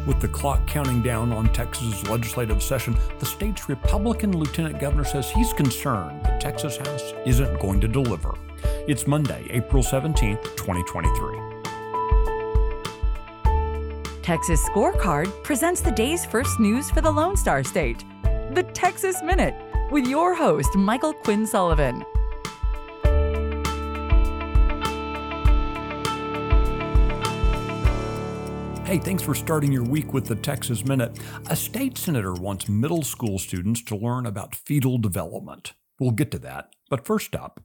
With the clock counting down on Texas's legislative session, the state's Republican lieutenant governor says he's concerned the Texas House isn't going to deliver. It's Monday, April 17th, 2023. Texas Scorecard presents the day's first news for the Lone Star State. The Texas Minute, with your host, Michael Quinn Sullivan. Hey, thanks for starting your week with the Texas Minute. A state senator wants middle school students to learn about fetal development. We'll get to that, but first up,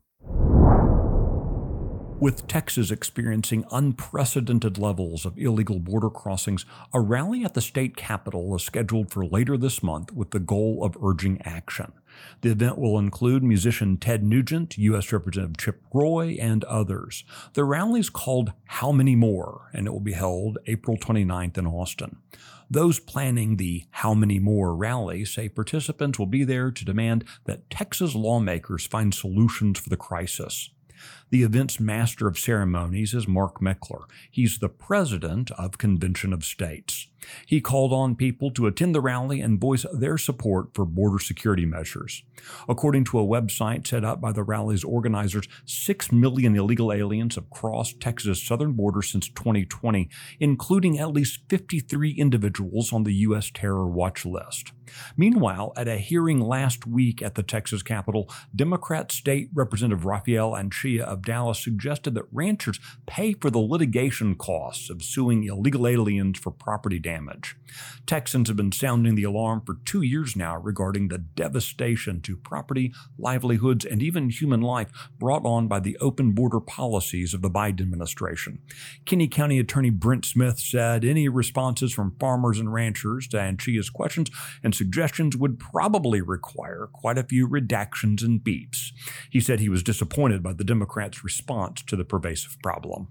with Texas experiencing unprecedented levels of illegal border crossings, a rally at the state capitol is scheduled for later this month with the goal of urging action. The event will include musician Ted Nugent, U.S. Representative Chip Roy, and others. The rally is called How Many More, and it will be held April 29th in Austin. Those planning the How Many More rally say participants will be there to demand that Texas lawmakers find solutions for the crisis. The event's master of ceremonies is Mark Meckler. He's the president of Convention of States. He called on people to attend the rally and voice their support for border security measures. According to a website set up by the rally's organizers, 6 million illegal aliens have crossed Texas' southern border since 2020, including at least 53 individuals on the U.S. terror watch list. Meanwhile, at a hearing last week at the Texas Capitol, Democrat State Representative Raphael Anchia of Dallas suggested that ranchers pay for the litigation costs of suing illegal aliens for property damage. Texans have been sounding the alarm for 2 years now regarding the devastation to property, livelihoods, and even human life brought on by the open border policies of the Biden administration. Kinney County Attorney Brent Smith said any responses from farmers and ranchers to Anchia's questions and suggestions would probably require quite a few redactions and beeps. He said he was disappointed by the Democrats' response to the pervasive problem.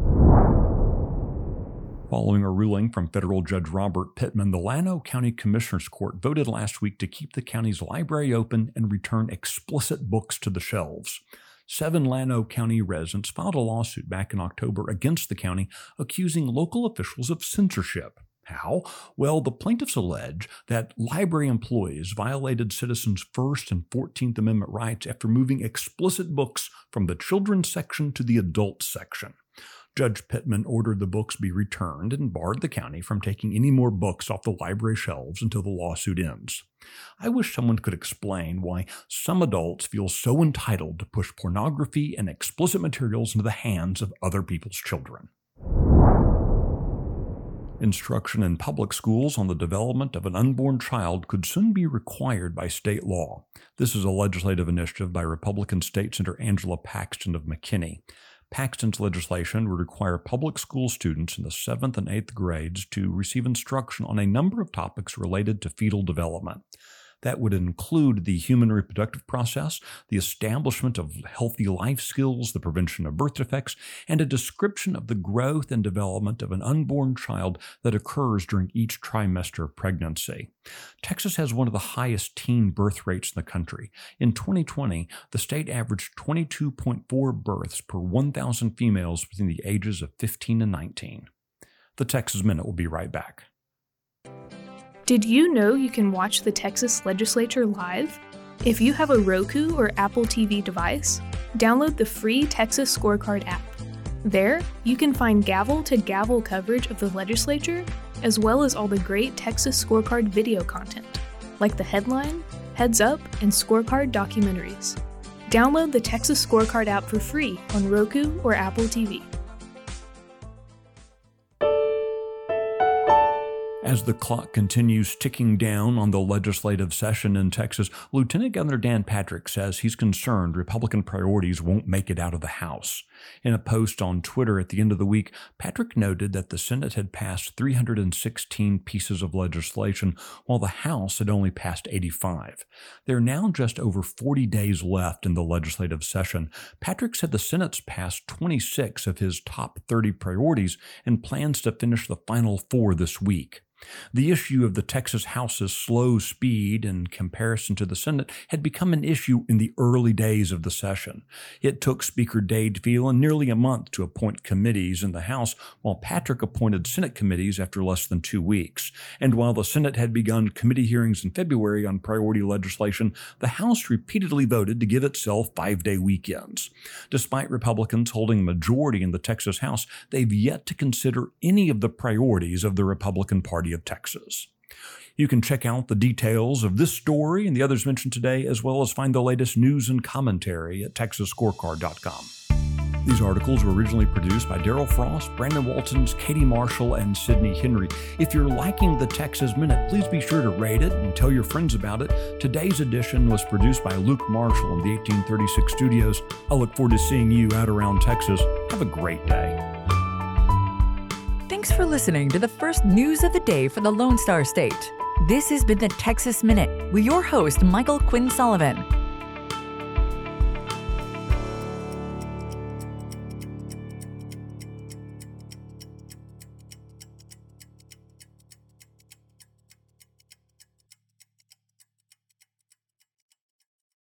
Following a ruling from federal Judge Robert Pittman, the Llano County Commissioners Court voted last week to keep the county's library open and return explicit books to the shelves. 7 Llano County residents filed a lawsuit back in October against the county, accusing local officials of censorship. How? Well, the plaintiffs allege that library employees violated citizens' First and 14th Amendment rights after moving explicit books from the children's section to the adult section. Judge Pittman ordered the books be returned and barred the county from taking any more books off the library shelves until the lawsuit ends. I wish someone could explain why some adults feel so entitled to push pornography and explicit materials into the hands of other people's children. Instruction in public schools on the development of an unborn child could soon be required by state law. This is a legislative initiative by Republican State Senator Angela Paxton of McKinney. Paxton's legislation would require public school students in the 7th and 8th grades to receive instruction on a number of topics related to fetal development. That would include the human reproductive process, the establishment of healthy life skills, the prevention of birth defects, and a description of the growth and development of an unborn child that occurs during each trimester of pregnancy. Texas has one of the highest teen birth rates in the country. In 2020, the state averaged 22.4 births per 1,000 females between the ages of 15 and 19. The Texas Minute will be right back. Did you know you can watch the Texas Legislature live? If you have a Roku or Apple TV device, download the free Texas Scorecard app. There, you can find gavel-to-gavel coverage of the legislature, as well as all the great Texas Scorecard video content, like the Headline, Heads Up, and Scorecard documentaries. Download the Texas Scorecard app for free on Roku or Apple TV. As the clock continues ticking down on the legislative session in Texas, Lieutenant Governor Dan Patrick says he's concerned Republican priorities won't make it out of the House. In a post on Twitter at the end of the week, Patrick noted that the Senate had passed 316 pieces of legislation, while the House had only passed 85. There are now just over 40 days left in the legislative session. Patrick said the Senate's passed 26 of his top 30 priorities and plans to finish the final 4 this week. The issue of the Texas House's slow speed in comparison to the Senate had become an issue in the early days of the session. It took Speaker Dade Phelan nearly a month to appoint committees in the House, while Patrick appointed Senate committees after less than 2 weeks. And while the Senate had begun committee hearings in February on priority legislation, the House repeatedly voted to give itself 5-day weekends. Despite Republicans holding a majority in the Texas House, they've yet to consider any of the priorities of the Republican Party of Texas. You can check out the details of this story and the others mentioned today, as well as find the latest news and commentary at TexasScorecard.com. These articles were originally produced by Daryl Frost, Brandon Waltons, Katie Marshall, and Sydney Henry. If you're liking the Texas Minute, please be sure to rate it and tell your friends about it. Today's edition was produced by Luke Marshall in the 1836 studios. I look forward to seeing you out around Texas. Have a great day. Thanks for listening to the first news of the day for the Lone Star State. This has been the Texas Minute with your host, Michael Quinn Sullivan.